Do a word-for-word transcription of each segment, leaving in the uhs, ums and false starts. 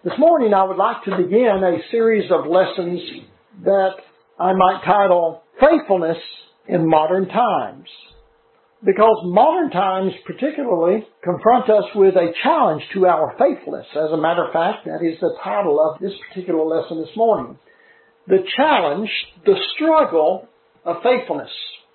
This morning I would like to begin a series of lessons that I might title Faithfulness in Modern Times. Because modern times particularly confront us with a challenge to our faithfulness. As a matter of fact, that is the title of this particular lesson this morning. The challenge, the struggle of faithfulness.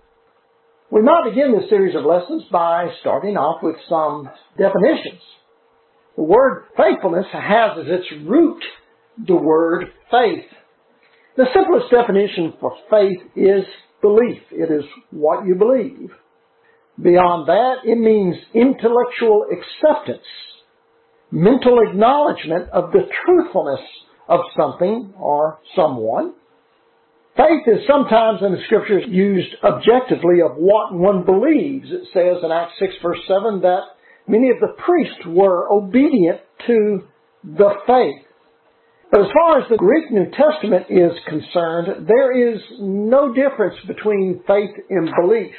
We might begin this series of lessons by starting off with some definitions. The word faithfulness has as its root the word faith. The simplest definition for faith is belief. It is what you believe. Beyond that, it means intellectual acceptance, mental acknowledgement of the truthfulness of something or someone. Faith is sometimes in the Scriptures used objectively of what one believes. It says in Acts six verse seven that many of the priests were obedient to the faith. But as far as the Greek New Testament is concerned, there is no difference between faith and belief.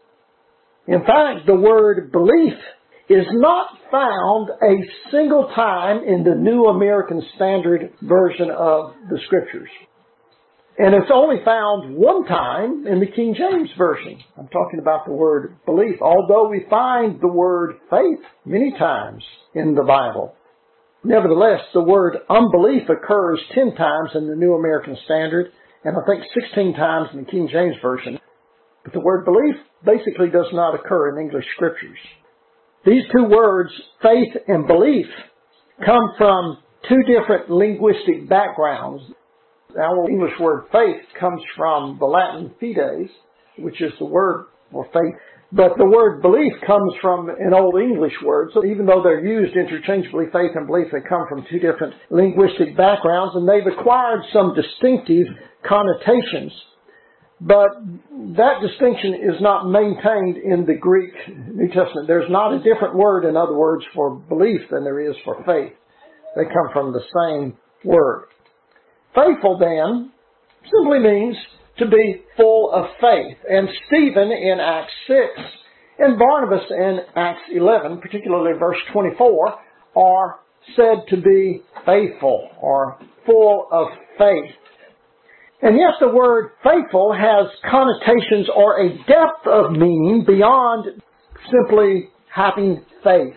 In fact, the word belief is not found a single time in the New American Standard Version of the Scriptures. And it's only found one time in the King James Version. I'm talking about the word belief, although we find the word faith many times in the Bible. Nevertheless, the word unbelief occurs ten times in the New American Standard, and I think sixteen times in the King James Version. But the word belief basically does not occur in English Scriptures. These two words, faith and belief, come from two different linguistic backgrounds. Our English word faith comes from the Latin fides, which is the word for faith. But the word belief comes from an Old English word. So even though they're used interchangeably, faith and belief, they come from two different linguistic backgrounds, and they've acquired some distinctive connotations. But that distinction is not maintained in the Greek New Testament. There's not a different word, in other words, for belief than there is for faith. They come from the same word. Faithful, then, simply means to be full of faith. And Stephen in Acts six and Barnabas in Acts eleven, particularly verse twenty-four, are said to be faithful or full of faith. And yes, the word faithful has connotations or a depth of meaning beyond simply having faith.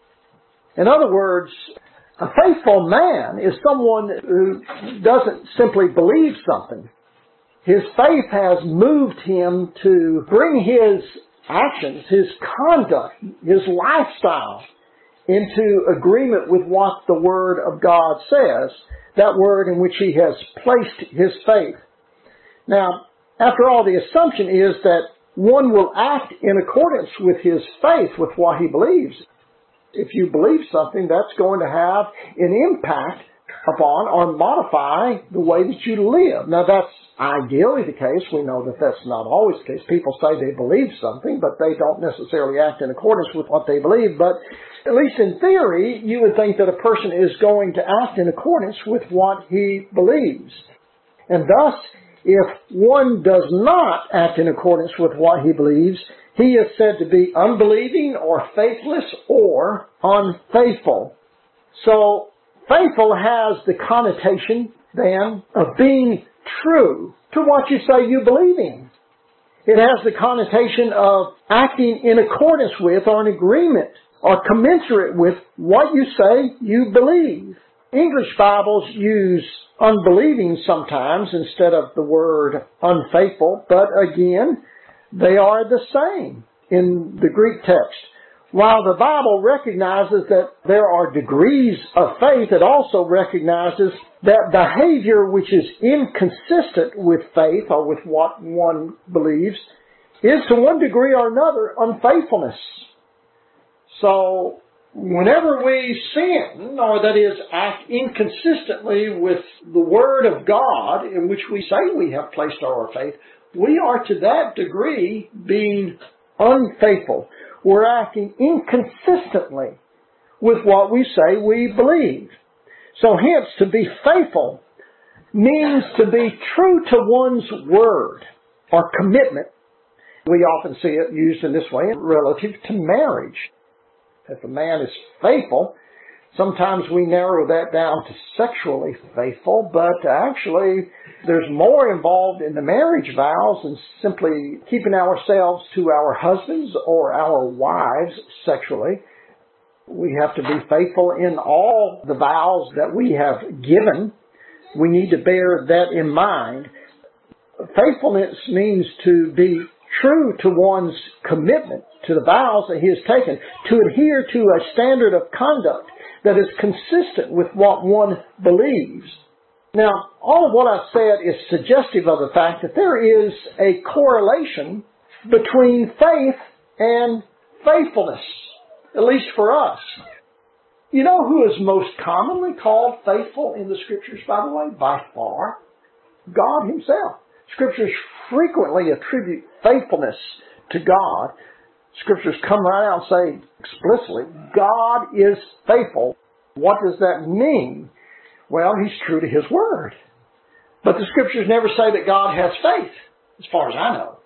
In other words, a faithful man is someone who doesn't simply believe something. His faith has moved him to bring his actions, his conduct, his lifestyle into agreement with what the Word of God says, that Word in which he has placed his faith. Now, after all, the assumption is that one will act in accordance with his faith, with what he believes. If you believe something, that's going to have an impact upon or modify the way that you live. Now, that's ideally the case. We know that that's not always the case. People say they believe something, but they don't necessarily act in accordance with what they believe. But at least in theory, you would think that a person is going to act in accordance with what he believes. And thus, if one does not act in accordance with what he believes, he is said to be unbelieving or faithless or unfaithful. So, faithful has the connotation, then, of being true to what you say you believe in. It has the connotation of acting in accordance with or in agreement or commensurate with what you say you believe. English Bibles use unbelieving sometimes instead of the word unfaithful, but again, they are the same in the Greek text. While the Bible recognizes that there are degrees of faith, it also recognizes that behavior which is inconsistent with faith or with what one believes is to one degree or another unfaithfulness. So, whenever we sin, or that is, act inconsistently with the Word of God in which we say we have placed our faith, we are to that degree being unfaithful. We're acting inconsistently with what we say we believe. So hence, to be faithful means to be true to one's word or commitment. We often see it used in this way relative to marriage. If a man is faithful, Sometimes we narrow that down to sexually faithful, but actually there's more involved in the marriage vows than simply keeping ourselves to our husbands or our wives sexually. We have to be faithful in all the vows that we have given. We need to bear that in mind. Faithfulness means to be true to one's commitment to the vows that he has taken, to adhere to a standard of conduct that is consistent with what one believes. Now, all of what I've said is suggestive of the fact that there is a correlation between faith and faithfulness, at least for us. You know who is most commonly called faithful in the Scriptures, by the way? By far, God Himself. Scriptures frequently attribute faithfulness to God. Scriptures come right out and say explicitly, God is faithful. What does that mean? Well, He's true to His Word. But the Scriptures never say that God has faith, as far as I know.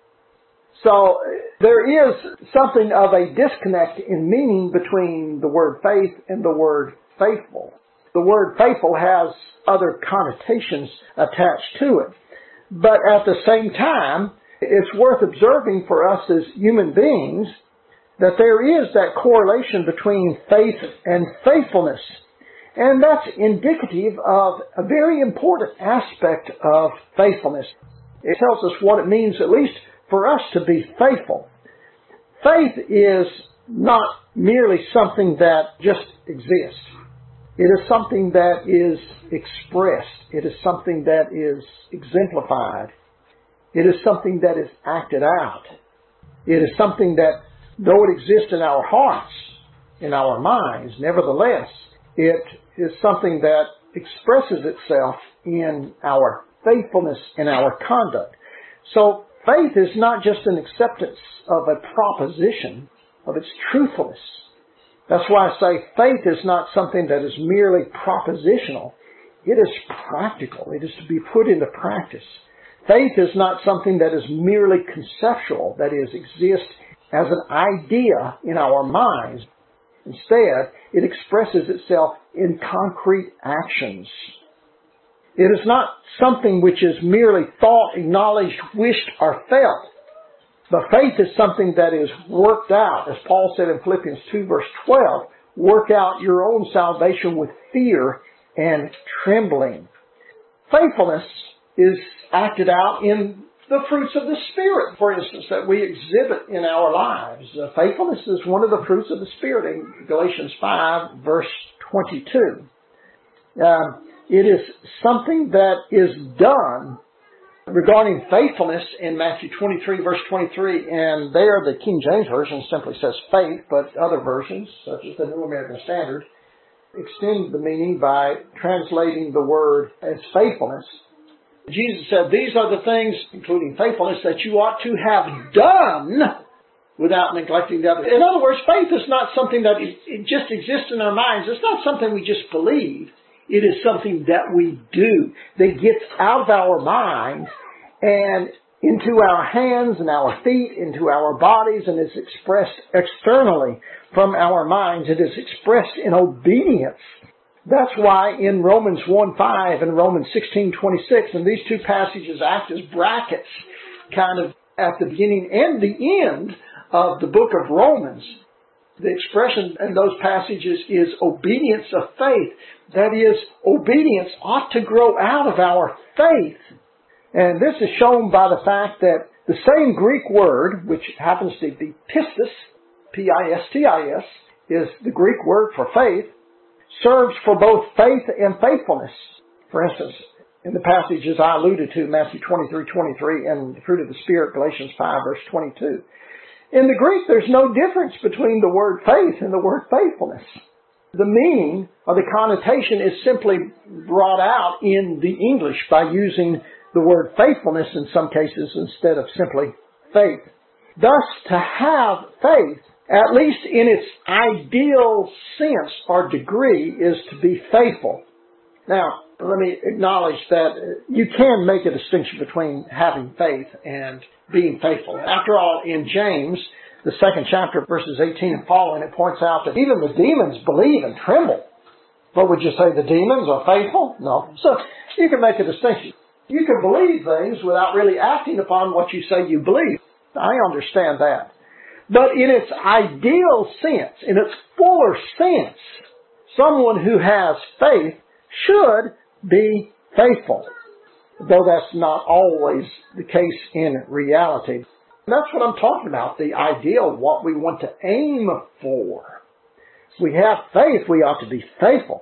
So there is something of a disconnect in meaning between the word faith and the word faithful. The word faithful has other connotations attached to it. But at the same time, it's worth observing for us as human beings that there is that correlation between faith and faithfulness. And that's indicative of a very important aspect of faithfulness. It tells us what it means, at least for us, to be faithful. Faith is not merely something that just exists. It is something that is expressed. It is something that is exemplified. It is something that is acted out. It is something that, though it exists in our hearts, in our minds, nevertheless, it is something that expresses itself in our faithfulness and our conduct. So faith is not just an acceptance of a proposition, of its truthfulness. That's why I say faith is not something that is merely propositional. It is practical. It is to be put into practice. Faith is not something that is merely conceptual, that is, exists as an idea in our minds. Instead, it expresses itself in concrete actions. It is not something which is merely thought, acknowledged, wished, or felt. But faith is something that is worked out. As Paul said in Philippians two verse twelve, work out your own salvation with fear and trembling. Faithfulness is acted out in the fruits of the Spirit, for instance, that we exhibit in our lives. Uh, faithfulness is one of the fruits of the Spirit in Galatians five verse twenty-two. Uh, it is something that is done. Regarding faithfulness in Matthew twenty-three verse twenty-three, and there the King James Version simply says faith, but other versions, such as the New American Standard, extend the meaning by translating the word as faithfulness. Jesus said, these are the things, including faithfulness, that you ought to have done without neglecting the other. In other words, faith is not something that it just exists in our minds. It's not something we just believe. It is something that we do, that gets out of our minds and into our hands and our feet, into our bodies, and is expressed externally from our minds. It is expressed in obedience. That's why in Romans one five and Romans sixteen twenty-six, and these two passages act as brackets, kind of at the beginning and the end of the book of Romans. The expression in those passages is obedience of faith. That is, obedience ought to grow out of our faith. And this is shown by the fact that the same Greek word, which happens to be pistis, P I S T I S, is the Greek word for faith, serves for both faith and faithfulness. For instance, in the passages I alluded to, Matthew twenty-three twenty-three and the fruit of the Spirit, Galatians five verse twenty-two. In the Greek, there's no difference between the word faith and the word faithfulness. The meaning or the connotation is simply brought out in the English by using the word faithfulness in some cases instead of simply faith. Thus, to have faith, at least in its ideal sense or degree, is to be faithful. Now, let me acknowledge that you can make a distinction between having faith and being faithful. After all, in James, the second chapter, verses eighteen and following, it points out that even the demons believe and tremble What would you say, the demons are faithful? No. So you can make a distinction. You can believe things without really acting upon what you say you believe. I understand that. But in its ideal sense, in its fuller sense, someone who has faith should be faithful, though that's not always the case in reality. That's what I'm talking about, the ideal, what we want to aim for. If we have faith, we ought to be faithful.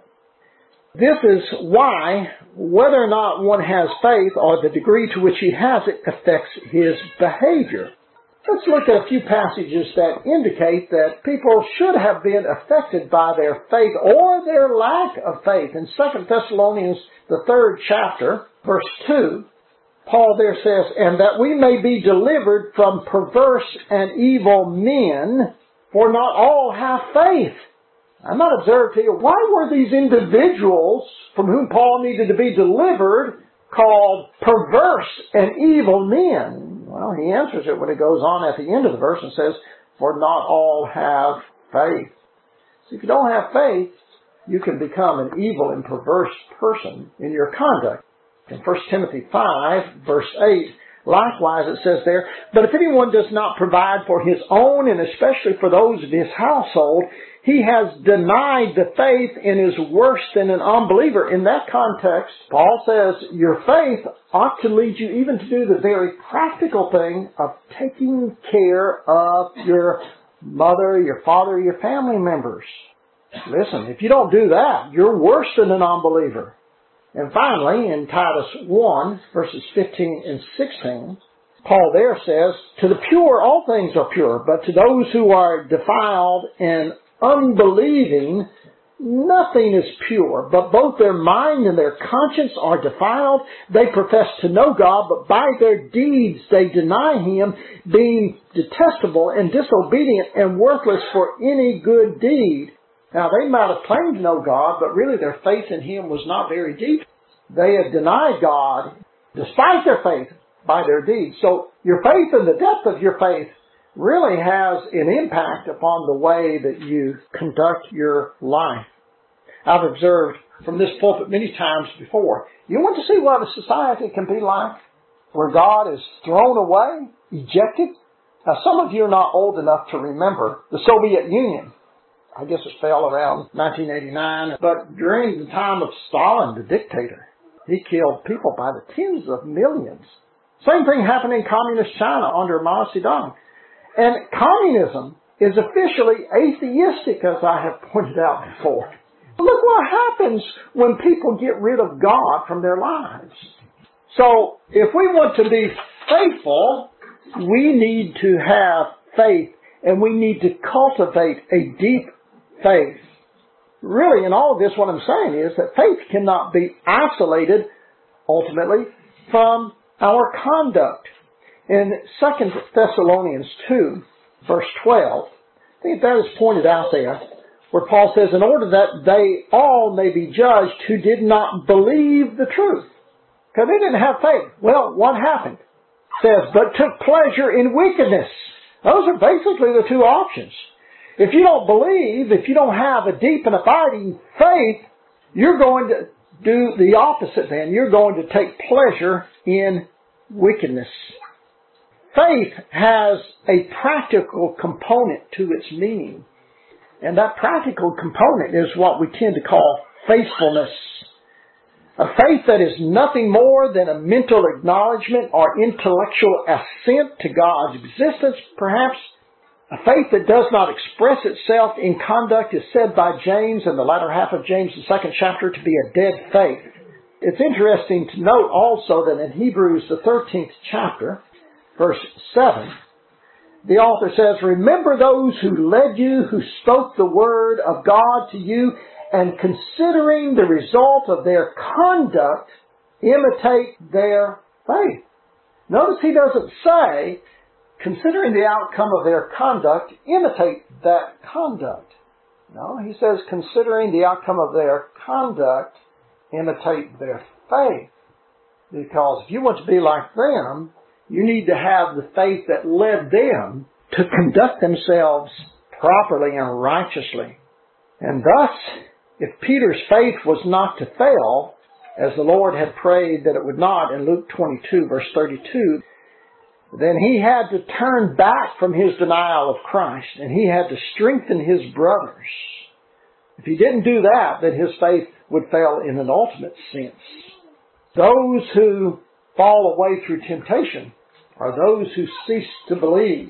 This is why whether or not one has faith or the degree to which he has it affects his behavior. Let's look at a few passages that indicate that people should have been affected by their faith or their lack of faith. In Second Thessalonians, the third chapter, verse two, Paul there says, "And that we may be delivered from perverse and evil men, for not all have faith." I might observe to you, why were these individuals from whom Paul needed to be delivered called perverse and evil men? Well, he answers it when it goes on at the end of the verse and says, "For not all have faith." So if you don't have faith, you can become an evil and perverse person in your conduct. In First Timothy five, verse eight, likewise it says there, "But if anyone does not provide for his own, and especially for those of his household, he has denied the faith and is worse than an unbeliever." In that context, Paul says your faith ought to lead you even to do the very practical thing of taking care of your mother, your father, your family members. Listen, if you don't do that, you're worse than an unbeliever. And finally, in Titus one, verses fifteen and sixteen, Paul there says, "To the pure all things are pure, but to those who are defiled and unbelieving, nothing is pure, but both their mind and their conscience are defiled. They profess to know God, but by their deeds they deny Him, being detestable and disobedient and worthless for any good deed." Now, they might have claimed to know God, but really their faith in Him was not very deep. They had denied God, despite their faith, by their deeds. So your faith and the depth of your faith really has an impact upon the way that you conduct your life. I've observed from this pulpit many times before, you want to see what a society can be like where God is thrown away, ejected? Now, some of you are not old enough to remember the Soviet Union. I guess it fell around nineteen eighty-nine. But during the time of Stalin, the dictator, he killed people by the tens of millions. Same thing happened in communist China under Mao Zedong. And communism is officially atheistic, as I have pointed out before. Look what happens when people get rid of God from their lives. So, if we want to be faithful, we need to have faith, and we need to cultivate a deep faith. Really, in all of this, what I'm saying is that faith cannot be isolated, ultimately, from our conduct. In Second Thessalonians two, verse twelve, I think that is pointed out there, where Paul says, "In order that they all may be judged who did not believe the truth." Because they didn't have faith. Well, what happened? It says, "But took pleasure in wickedness." Those are basically the two options. If you don't believe, if you don't have a deep and abiding faith, you're going to do the opposite then. You're going to take pleasure in wickedness. Faith has a practical component to its meaning. And that practical component is what we tend to call faithfulness. A faith that is nothing more than a mental acknowledgement or intellectual assent to God's existence, perhaps. A faith that does not express itself in conduct is said by James in the latter half of James, the second chapter, to be a dead faith. It's interesting to note also that in Hebrews, the thirteenth chapter, verse seven, the author says, "Remember those who led you, who spoke the word of God to you, and considering the result of their conduct, imitate their faith." Notice he doesn't say, considering the outcome of their conduct, imitate that conduct. No, he says, considering the outcome of their conduct, imitate their faith. Because if you want to be like them, you need to have the faith that led them to conduct themselves properly and righteously. And thus, If Peter's faith was not to fail, as the Lord had prayed that it would not in Luke twenty-two, verse thirty-two, then he had to turn back from his denial of Christ, and he had to strengthen his brothers. If he didn't do that, then his faith would fail in an ultimate sense. Those who fall away through temptation are those who cease to believe.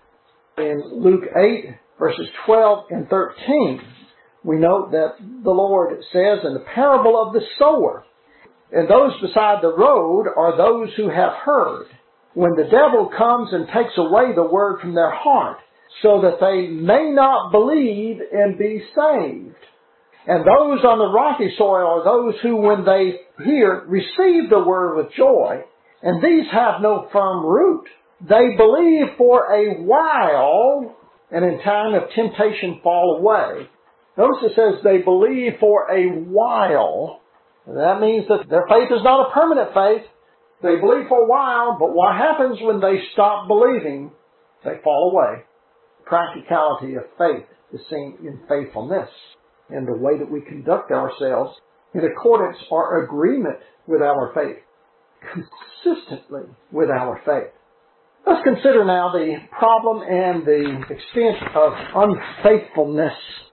In Luke eight, verses twelve and thirteen, we note that the Lord says in the parable of the sower, and those beside the road are those who have heard, when the devil comes and takes away the word from their heart, so that they may not believe and be saved. And those on the rocky soil are those who, when they hear, receive the word with joy, and these have no firm root. They believe for a while, and in time of temptation fall away. Notice it says they believe for a while. That means that their faith is not a permanent faith. They believe for a while, but what happens when they stop believing? They fall away. Practicality of faith is seen in faithfulness, in the way that we conduct ourselves in accordance or agreement with our faith, consistently with our faith. Let's consider now the problem and the extent of unfaithfulness.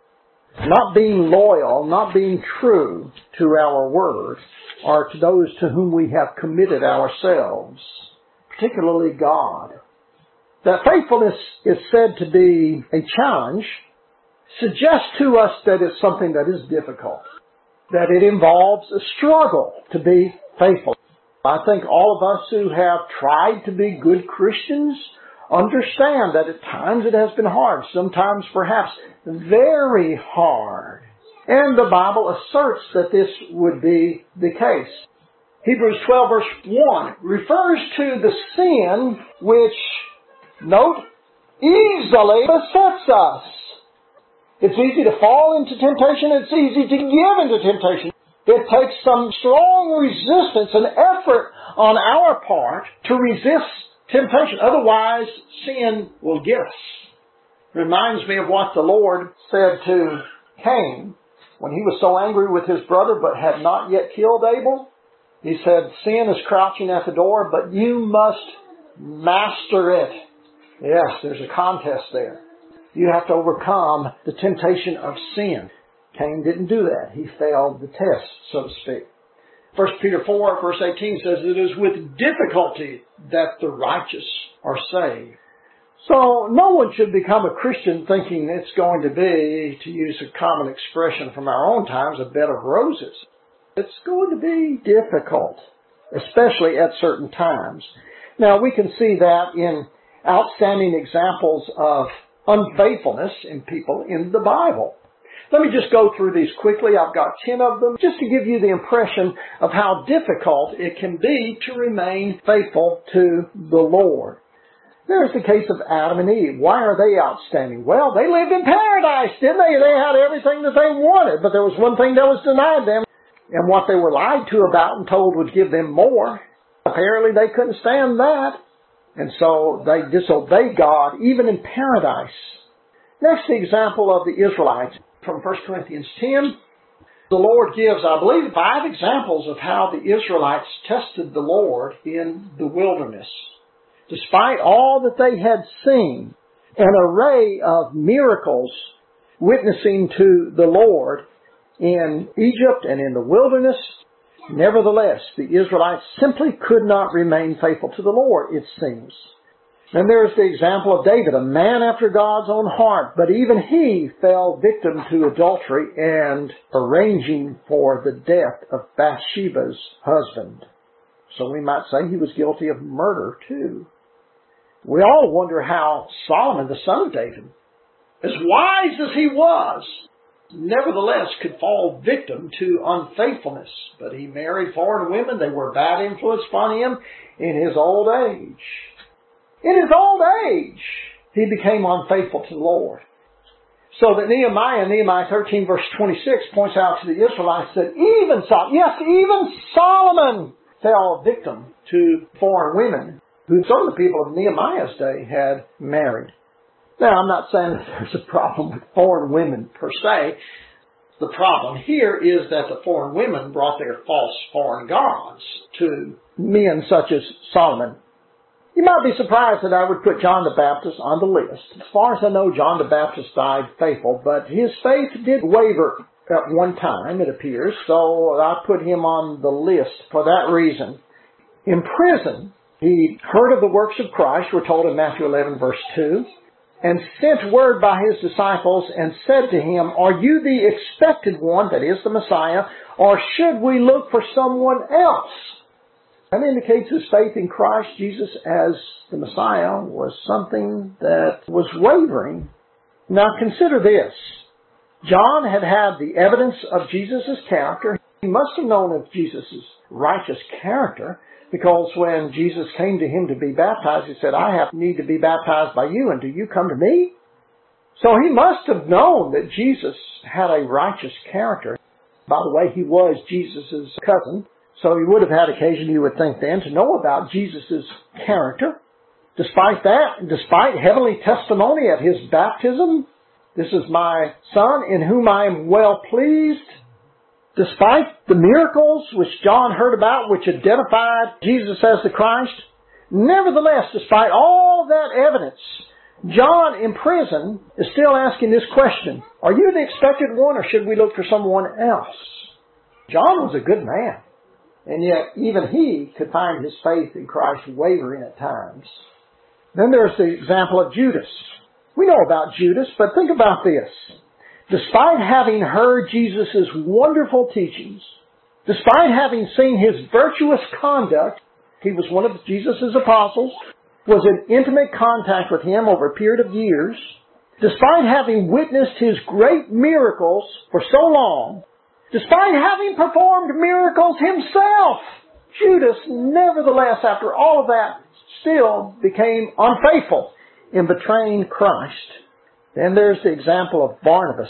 Not being loyal, not being true to our word, or to those to whom we have committed ourselves, particularly God. That faithfulness is said to be a challenge suggests to us that it's something that is difficult, that it involves a struggle to be faithful. I think all of us who have tried to be good Christians understand that at times it has been hard, sometimes perhaps very hard. And the Bible asserts that this would be the case. Hebrews twelve verse one refers to the sin which, note, easily besets us. It's easy to fall into temptation. It's easy to give into temptation. It takes some strong resistance and effort on our part to resist temptation. Otherwise, sin will get us. Reminds me of what the Lord said to Cain when he was so angry with his brother but had not yet killed Abel. He said, sin is crouching at the door, but you must master it. Yes, there's a contest there. You have to overcome the temptation of sin. Cain didn't do that. He failed the test, so to speak. First Peter four, verse eighteen says, it is with difficulty that the righteous are saved. So no one should become a Christian thinking it's going to be, to use a common expression from our own times, a bed of roses. It's going to be difficult, especially at certain times. Now we can see that in outstanding examples of unfaithfulness in people in the Bible. Let me just go through these quickly. I've got ten of them, just to give you the impression of how difficult it can be to remain faithful to the Lord. There's the case of Adam and Eve. Why are they outstanding? Well, they lived in paradise, didn't they? They had everything that they wanted, but there was one thing that was denied them, and what they were lied to about and told would give them more. Apparently they couldn't stand that, and so they disobeyed God, even in paradise. Next, the example of the Israelites. From First Corinthians ten, the Lord gives, I believe, five examples of how the Israelites tested the Lord in the wilderness. Despite all that they had seen, an array of miracles witnessing to the Lord in Egypt and in the wilderness, nevertheless, the Israelites simply could not remain faithful to the Lord, it seems. Then there's the example of David, a man after God's own heart, but even he fell victim to adultery and arranging for the death of Bathsheba's husband. So we might say he was guilty of murder too. We all wonder how Solomon, the son of David, as wise as he was, nevertheless could fall victim to unfaithfulness. But he married foreign women. They were a bad influence upon him in his old age. In his old age, he became unfaithful to the Lord. So that Nehemiah, Nehemiah thirteen verse twenty-six points out to the Israelites that even Solomon, yes, even Solomon fell victim to foreign women who some of the people of Nehemiah's day had married. Now, I'm not saying that there's a problem with foreign women per se, The problem here is that the foreign women brought their false foreign gods to men such as Solomon. You might be surprised that I would put John the Baptist on the list. As far as I know, John the Baptist died faithful, but his faith did waver at one time, it appears, so I put him on the list for that reason. In prison, he heard of the works of Christ, we're told in Matthew eleven, verse two, and sent word by his disciples and said to him, "Are you the expected one," that is the Messiah, "or should we look for someone else?" That indicates his faith in Christ Jesus as the Messiah was something that was wavering. Now consider this. John had had the evidence of Jesus' character. He must have known of Jesus' righteous character, because when Jesus came to him to be baptized, he said, "I have need to be baptized by you, and do you come to me?" So he must have known that Jesus had a righteous character. By the way, he was Jesus' cousin, so he would have had occasion, you would think then, to know about Jesus' character. Despite that, despite heavenly testimony at his baptism, "This is my Son in whom I am well pleased," despite the miracles which John heard about, which identified Jesus as the Christ, nevertheless, despite all that evidence, John in prison is still asking this question, "Are you the expected one, or should we look for someone else?" John was a good man, and yet even he could find his faith in Christ wavering at times. Then there's the example of Judas. We know about Judas, but think about this. Despite having heard Jesus' wonderful teachings, despite having seen his virtuous conduct, he was one of Jesus' apostles, was in intimate contact with him over a period of years, despite having witnessed his great miracles for so long, despite having performed miracles himself, Judas, nevertheless, after all of that, still became unfaithful in betraying Christ. Then there's the example of Barnabas.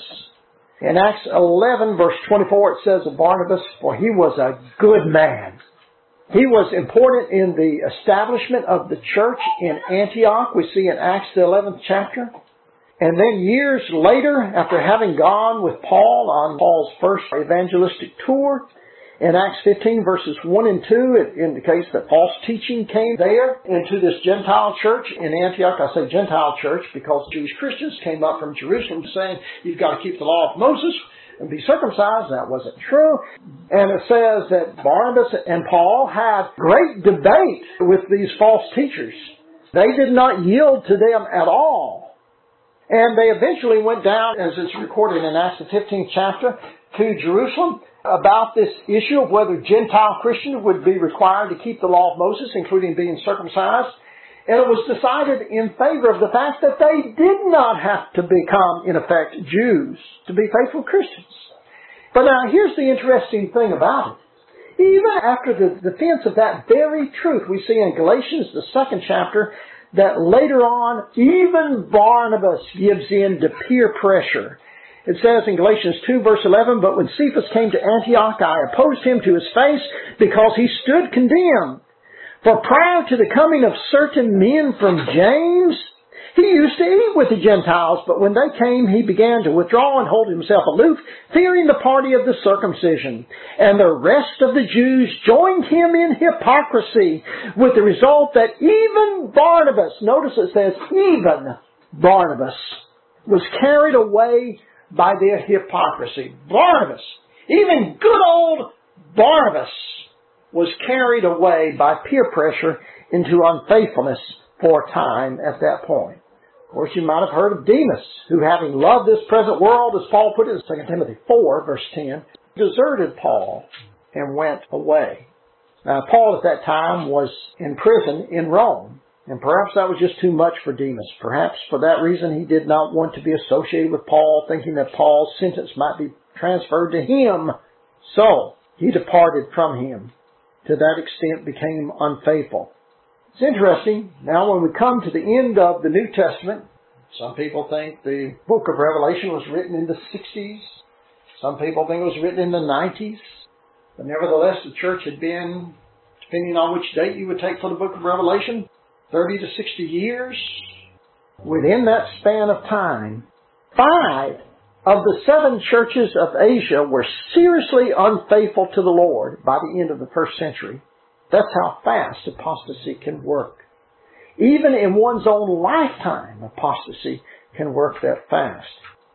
In Acts eleven, verse twenty-four, it says of Barnabas, "For he was a good man." He was important in the establishment of the church in Antioch, we see in Acts the eleventh chapter. And then years later, after having gone with Paul on Paul's first evangelistic tour, in Acts fifteen, verses one and two, it indicates that false teaching came there into this Gentile church in Antioch. I say Gentile church because Jewish Christians came up from Jerusalem saying, "You've got to keep the law of Moses and be circumcised." That wasn't true. And it says that Barnabas and Paul had great debate with these false teachers. They did not yield to them at all. And they eventually went down, as it's recorded in Acts the fifteenth chapter, to Jerusalem about this issue of whether Gentile Christians would be required to keep the law of Moses, including being circumcised. And it was decided in favor of the fact that they did not have to become, in effect, Jews to be faithful Christians. But now, here's the interesting thing about it. Even after the defense of that very truth, we see in Galatians, the second chapter, that later on, even Barnabas gives in to peer pressure. It says in Galatians two, verse eleven, "But when Cephas came to Antioch, I opposed him to his face because he stood condemned. For prior to the coming of certain men from James, he used to eat with the Gentiles, but when they came, he began to withdraw and hold himself aloof, fearing the party of the circumcision. And the rest of the Jews joined him in hypocrisy, with the result that even Barnabas," notice it says even Barnabas, "was carried away by their hypocrisy." Barnabas, even good old Barnabas, was carried away by peer pressure into unfaithfulness for a time at that point. Of course, you might have heard of Demas, who, having loved this present world, as Paul put it in Second Timothy four, verse ten, deserted Paul and went away. Now, Paul at that time was in prison in Rome. And perhaps that was just too much for Demas. Perhaps for that reason he did not want to be associated with Paul, thinking that Paul's sentence might be transferred to him. So he departed from him. To that extent became unfaithful. It's interesting. Now when we come to the end of the New Testament, some people think the book of Revelation was written in the sixties. Some people think it was written in the nineties. But nevertheless, the church had been, depending on which date you would take for the book of Revelation, thirty to sixty years. Within that span of time, five of the seven churches of Asia were seriously unfaithful to the Lord by the end of the first century. That's how fast apostasy can work. Even in one's own lifetime, apostasy can work that fast.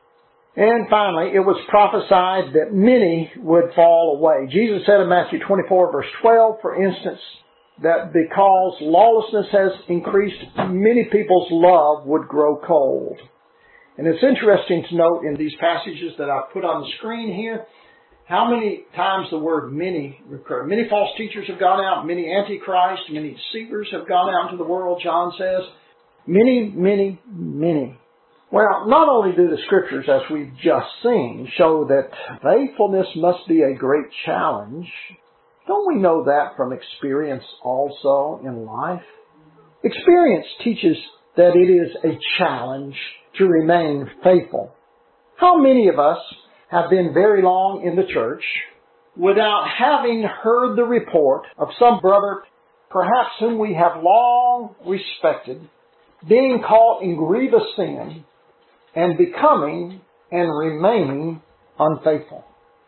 And finally, it was prophesied that many would fall away. Jesus said in Matthew twenty-four, verse twelve, for instance, that because lawlessness has increased, many people's love would grow cold. And it's interesting to note in these passages that I've put on the screen here, how many times the word many recur. Many false teachers have gone out, many antichrists, many deceivers have gone out into the world, John says. Many, many, many. Well, not only do the Scriptures, as we've just seen, show that faithfulness must be a great challenge, don't we know that from experience also in life? Experience teaches that it is a challenge to remain faithful. How many of us have been very long in the church without having heard the report of some brother, perhaps whom we have long respected, being caught in grievous sin and becoming and remaining unfaithful?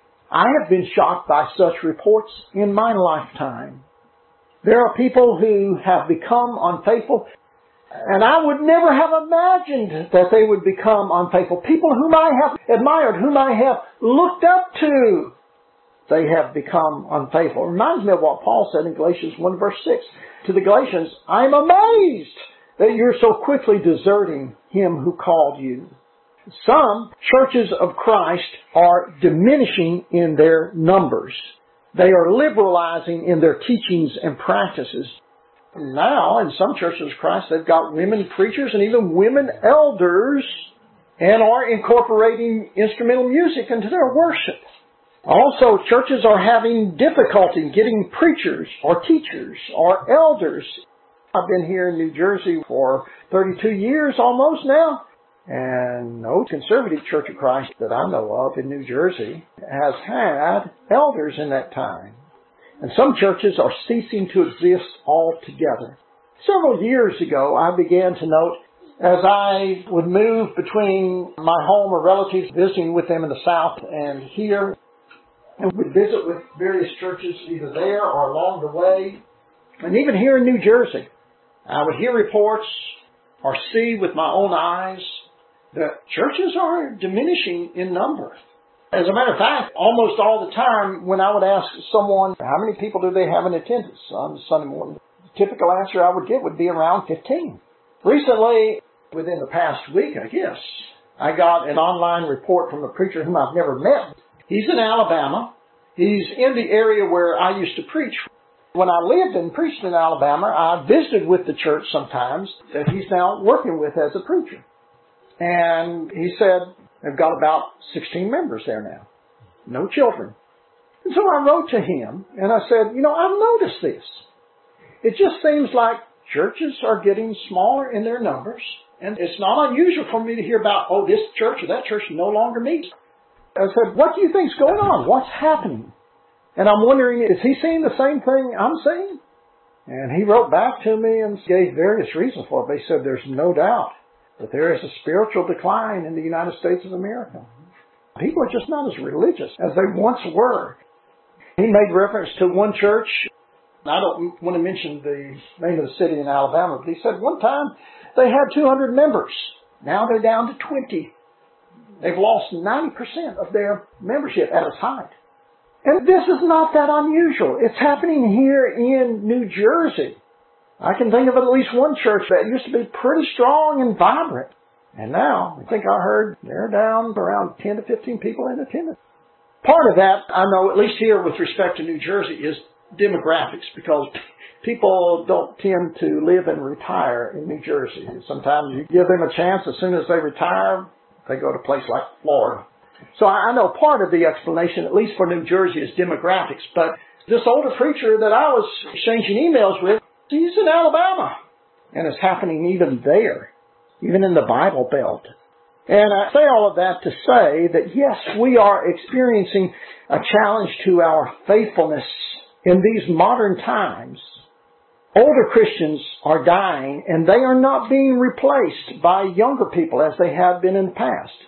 I have been shocked by such reports in my lifetime. There are people who have become unfaithful, and I would never have imagined that they would become unfaithful. People whom I have admired, whom I have looked up to, they have become unfaithful. It reminds me of what Paul said in Galatians one verse six. To the Galatians, I'm amazed that you're so quickly deserting Him who called you. Some churches of Christ are diminishing in their numbers. They are liberalizing in their teachings and practices. Now, in some churches of Christ, they've got women preachers and even women elders and are incorporating instrumental music into their worship. Also, churches are having difficulty getting preachers or teachers or elders. I've been here in New Jersey for thirty-two years almost now, and no conservative Church of Christ that I know of in New Jersey has had elders in that time. And some churches are ceasing to exist altogether. Several years ago, I began to note, as I would move between my home or relatives, visiting with them in the South and here, and would visit with various churches either there or along the way, and even here in New Jersey, I would hear reports or see with my own eyes that churches are diminishing in number. As a matter of fact, almost all the time when I would ask someone, how many people do they have in attendance on Sunday morning? The typical answer I would give would be around fifteen. Recently, within the past week, I guess, I got an online report from a preacher whom I've never met. He's in Alabama. He's in the area where I used to preach. When I lived and preached in Alabama, I visited with the church sometimes that he's now working with as a preacher. And he said, they've got about sixteen members there now. No children. And so I wrote to him and I said, you know, I've noticed this. It just seems like churches are getting smaller in their numbers. And it's not unusual for me to hear about, oh, this church or that church no longer meets. I said, what do you think's going on? What's happening? And I'm wondering, is he seeing the same thing I'm seeing? And he wrote back to me and gave various reasons for it. But he said, there's no doubt that there is a spiritual decline in the United States of America. People are just not as religious as they once were. He made reference to one church. I don't want to mention the name of the city in Alabama, but he said one time they had two hundred members. Now they're down to twenty. They've lost ninety percent of their membership at its height. And this is not that unusual. It's happening here in New Jersey. I can think of at least one church that used to be pretty strong and vibrant. And now, I think I heard they're down around ten to fifteen people in attendance. Part of that, I know, at least here with respect to New Jersey, is demographics, because people don't tend to live and retire in New Jersey. Sometimes you give them a chance. As soon as they retire, they go to a place like Florida. So I know part of the explanation, at least for New Jersey, is demographics. But this older preacher that I was exchanging emails with, he's in Alabama. And it's happening even there, even in the Bible Belt. And I say all of that to say that, yes, we are experiencing a challenge to our faithfulness in these modern times. Older Christians are dying, and they are not being replaced by younger people as they have been in the past.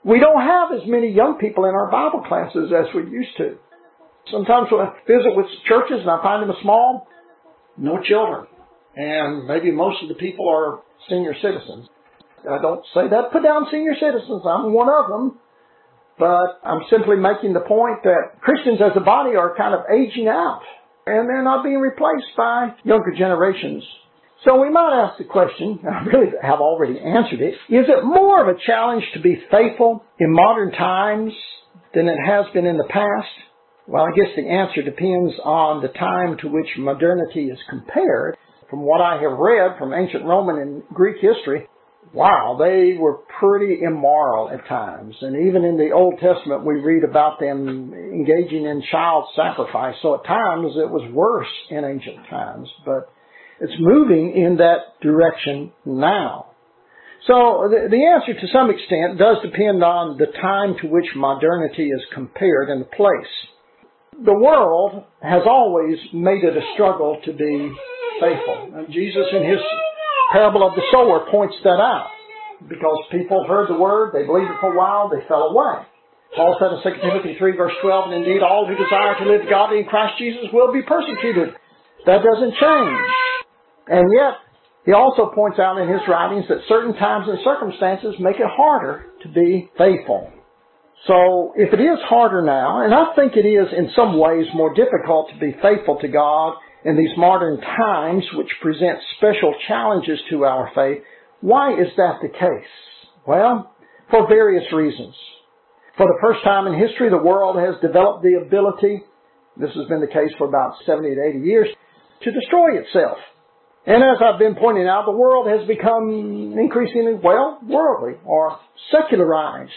We don't have as many young people in our Bible classes as we used to. Sometimes when I visit with churches and I find them small, no children. And maybe most of the people are senior citizens. I don't say that, put down senior citizens. I'm one of them. But I'm simply making the point that Christians as a body are kind of aging out. And they're not being replaced by younger generations. So we might ask the question, I really have already answered it, is it more of a challenge to be faithful in modern times than it has been in the past? Well, I guess the answer depends on the time to which modernity is compared. From what I have read from ancient Roman and Greek history, wow, they were pretty immoral at times. And even in the Old Testament, we read about them engaging in child sacrifice. So at times it was worse in ancient times, but it's moving in that direction now. So the, the answer to some extent does depend on the time to which modernity is compared and the place. The world has always made it a struggle to be faithful. And Jesus in his parable of the sower points that out. Because people heard the word, they believed it for a while, they fell away. Paul said in Second Timothy three verse twelve, and indeed all who desire to live godly in Christ Jesus will be persecuted. That doesn't change. And yet, he also points out in his writings that certain times and circumstances make it harder to be faithful. So, if it is harder now, and I think it is in some ways more difficult to be faithful to God in these modern times which present special challenges to our faith, why is that the case? Well, for various reasons. For the first time in history, the world has developed the ability, this has been the case for about seventy to eighty years, to destroy itself. And as I've been pointing out, the world has become increasingly, well, worldly or secularized.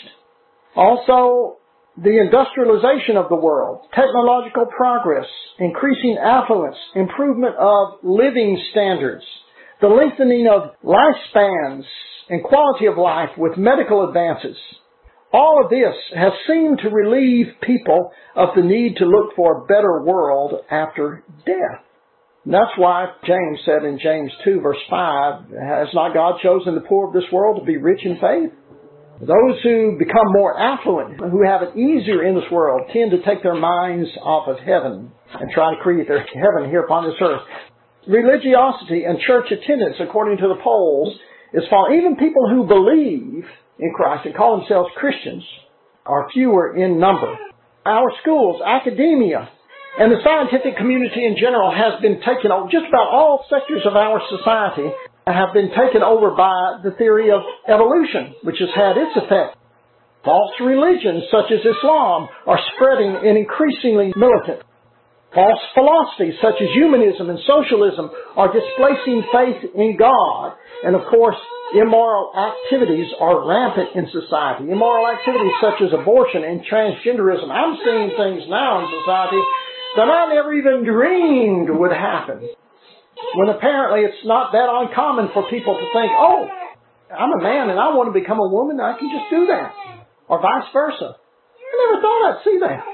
Also, the industrialization of the world, technological progress, increasing affluence, improvement of living standards, the lengthening of lifespans and quality of life with medical advances. All of this has seemed to relieve people of the need to look for a better world after death. And that's why James said in James two verse five, has not God chosen the poor of this world to be rich in faith? Those who become more affluent, who have it easier in this world, tend to take their minds off of heaven and try to create their heaven here upon this earth. Religiosity and church attendance, according to the polls, is falling. Even people who believe in Christ and call themselves Christians are fewer in number. Our schools, academia, and the scientific community in general has been taken over. Just about all sectors of our society have been taken over by the theory of evolution, which has had its effect. False religions such as Islam are spreading and increasingly militant. False philosophies such as humanism and socialism are displacing faith in God. And of course, immoral activities are rampant in society. Immoral activities such as abortion and transgenderism. I'm seeing things now in society that I never even dreamed would happen. When apparently it's not that uncommon for people to think, oh, I'm a man and I want to become a woman, I can just do that. Or vice versa. I never thought I'd see that.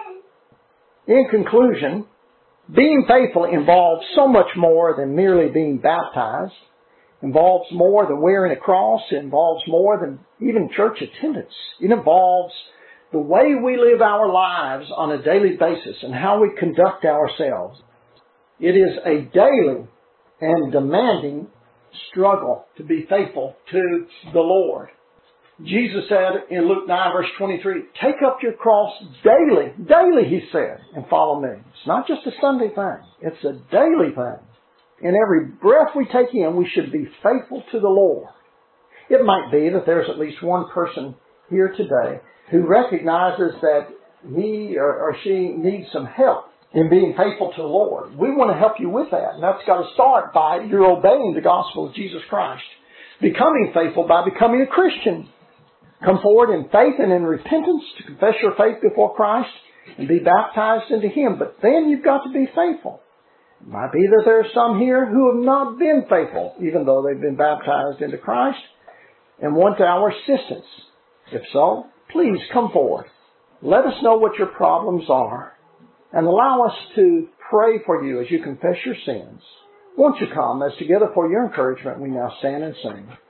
In conclusion, being faithful involves so much more than merely being baptized. It involves more than wearing a cross. It involves more than even church attendance. It involves the way we live our lives on a daily basis and how we conduct ourselves. It is a daily and demanding struggle to be faithful to the Lord. Jesus said in Luke nine verse twenty-three, take up your cross daily. Daily, he said, and follow me. It's not just a Sunday thing. It's a daily thing. In every breath we take in, we should be faithful to the Lord. It might be that there's at least one person here today who recognizes that he or, or she needs some help in being faithful to the Lord. We want to help you with that. And that's got to start by your obeying the gospel of Jesus Christ. Becoming faithful by becoming a Christian. Come forward in faith and in repentance to confess your faith before Christ and be baptized into Him. But then you've got to be faithful. It might be that there are some here who have not been faithful, even though they've been baptized into Christ, and want our assistance. If so, please come forward. Let us know what your problems are, and allow us to pray for you as you confess your sins. Won't you come as together for your encouragement we now stand and sing.